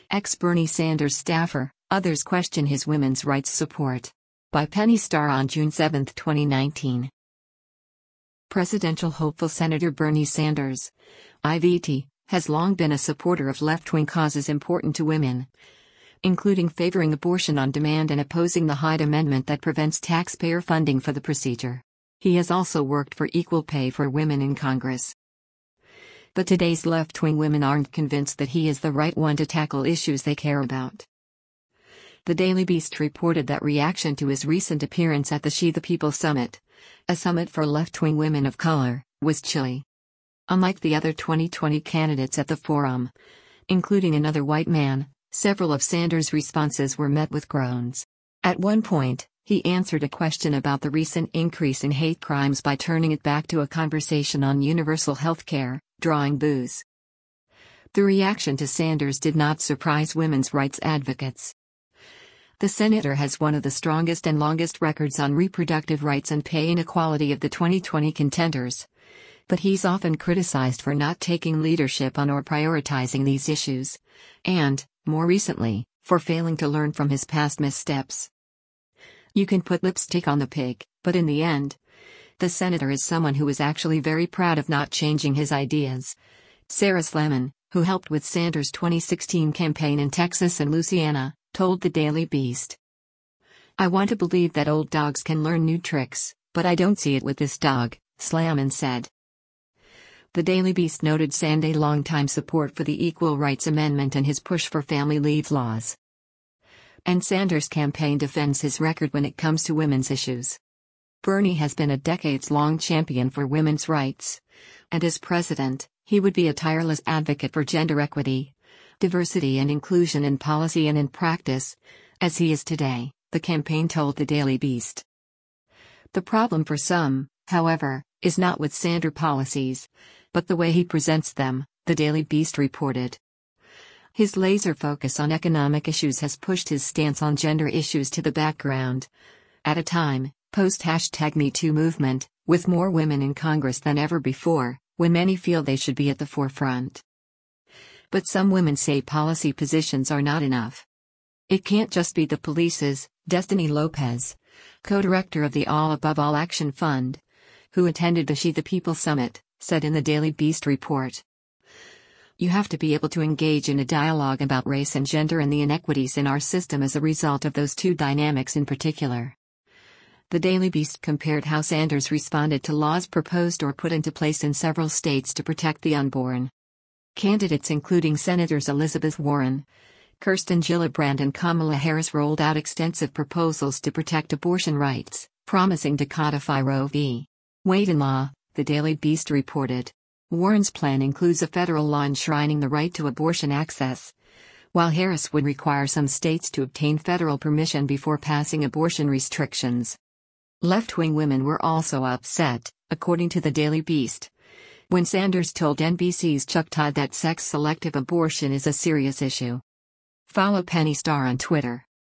Ex-Bernie Sanders staffer, others question his women's rights support. By Penny Starr on June 7, 2019. Presidential hopeful Senator Bernie Sanders, IVT, has long been a supporter of left-wing causes important to women, including favoring abortion on demand and opposing the Hyde Amendment that prevents taxpayer funding for the procedure. He has also worked for equal pay for women in Congress. But today's left-wing women aren't convinced that he is the right one to tackle issues they care about. The Daily Beast reported that reaction to his recent appearance at the She the People Summit, a summit for left-wing women of color, was chilly. Unlike the other 2020 candidates at the forum, including another white man, several of Sanders' responses were met with groans. At one point, he answered a question about the recent increase in hate crimes by turning it back to a conversation on universal health care, drawing boos. The reaction to Sanders did not surprise women's rights advocates. The senator has one of the strongest and longest records on reproductive rights and pay inequality of the 2020 contenders. But he's often criticized for not taking leadership on or prioritizing these issues, and, more recently, for failing to learn from his past missteps. You can put lipstick on the pig, but in the end, the senator is someone who is actually very proud of not changing his ideas. Sarah Slemon, who helped with Sanders' 2016 campaign in Texas and Louisiana, told the Daily Beast. "I want to believe that old dogs can learn new tricks, but I don't see it with this dog," Slemon said. The Daily Beast noted Sanders' longtime support for the Equal Rights Amendment and his push for family leave laws. And Sanders' campaign defends his record when it comes to women's issues. Bernie has been a decades-long champion for women's rights, and as president, he would be a tireless advocate for gender equity, diversity and inclusion in policy and in practice, as he is today, the campaign told the Daily Beast. The problem for some, however, is not with Sanders' policies, but the way he presents them, the Daily Beast reported. His laser focus on economic issues has pushed his stance on gender issues to the background, at a time, post-#MeToo movement, with more women in Congress than ever before, when many feel they should be at the forefront. But some women say policy positions are not enough. It can't just be the police's, Destiny Lopez, co-director of the All Above All Action Fund, who attended the She the People Summit, said in the Daily Beast report. You have to be able to engage in a dialogue about race and gender and the inequities in our system as a result of those two dynamics in particular. The Daily Beast compared how Sanders responded to laws proposed or put into place in several states to protect the unborn. Candidates including Senators Elizabeth Warren, Kirsten Gillibrand and Kamala Harris rolled out extensive proposals to protect abortion rights, promising to codify Roe v. Wade in law, the Daily Beast reported. Warren's plan includes a federal law enshrining the right to abortion access, while Harris would require some states to obtain federal permission before passing abortion restrictions. Left-wing women were also upset, according to the Daily Beast, when Sanders told NBC's Chuck Todd that sex-selective abortion is a serious issue. Follow Penny Starr on Twitter.